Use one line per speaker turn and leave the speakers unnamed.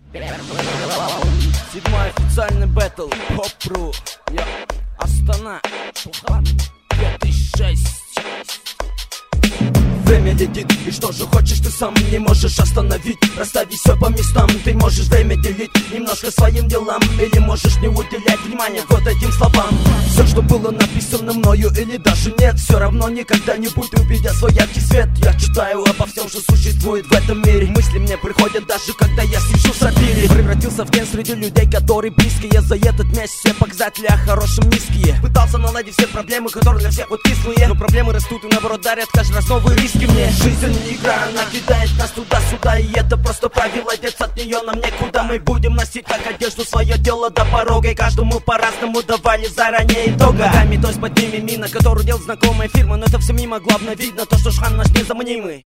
Седьмой официальный бэтл, Хоп-Ру, Астана, 2006. Время летит, и что же хочешь ты сам не можешь остановить. Расставить все по местам, ты можешь время делить немножко своим делам, или можешь не уделять внимания вот этим словам. Все, что было написано мною или даже нет, все равно никогда-нибудь увидя свой яркий свет. Я читаю обо всем, что существует в этом мире. Мысли мне приходят даже когда я сижу в сортире. Превратился в ген среди людей, которые близкие. За этот месяц все показатели о хорошем низкие. Пытался наладить все проблемы, которые для всех вот кислые, но проблемы растут и наоборот дарят каждый раз новые риски мне. Жизнь не игра, она кидает нас туда-сюда, и это просто правило, деться от нее нам некуда. Мы будем носить как одежду свое дело до порога, и каждому по-разному давали заранее итога. Ногами, то есть под ними мина, которую делает знакомая фирма, но это все мимо, главное видно то, что шрам наш незаменимый.